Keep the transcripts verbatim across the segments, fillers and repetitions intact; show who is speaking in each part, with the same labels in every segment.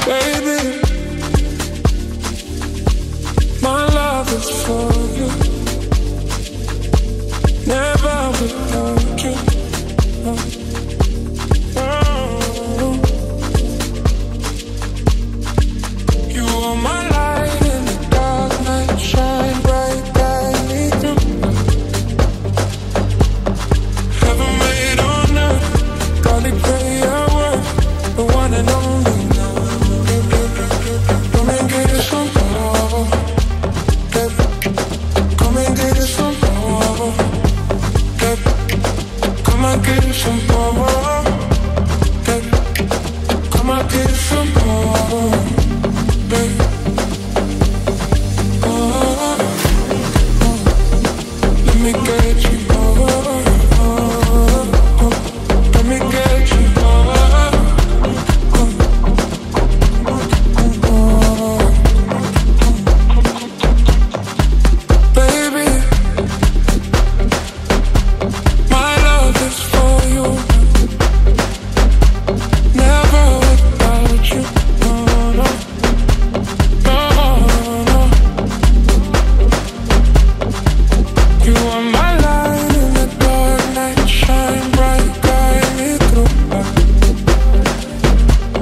Speaker 1: Baby, my love is for you. Never without you. Oh. You are my light in the dark night, shine bright, guide me through. Heaven made on earth, godly prayer word, the one and only. Come and get us some more. Come and get us some more. Come and get us some more. Come and get us some more. Oh, let me get you more. Let me get you more.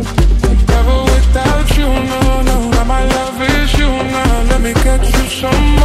Speaker 1: Some